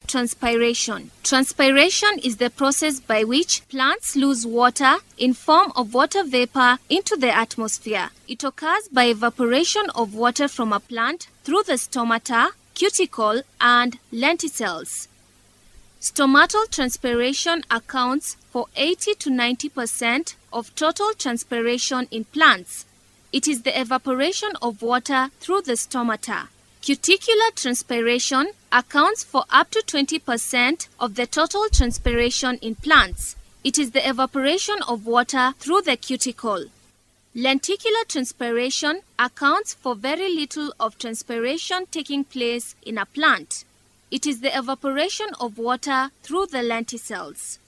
Transpiration. Transpiration is the process by which plants lose water in form of water vapor into the atmosphere. It occurs by evaporation of water from a plant through the stomata, cuticle, and lenticels. Stomatal transpiration accounts for 80 to 90% of total transpiration in plants. It is the evaporation of water through the stomata. Cuticular transpiration accounts for up to 20% of the total transpiration in plants. It is the evaporation of water through the cuticle. Lenticular transpiration accounts for very little of transpiration taking place in a plant. It is the evaporation of water through the lenticels.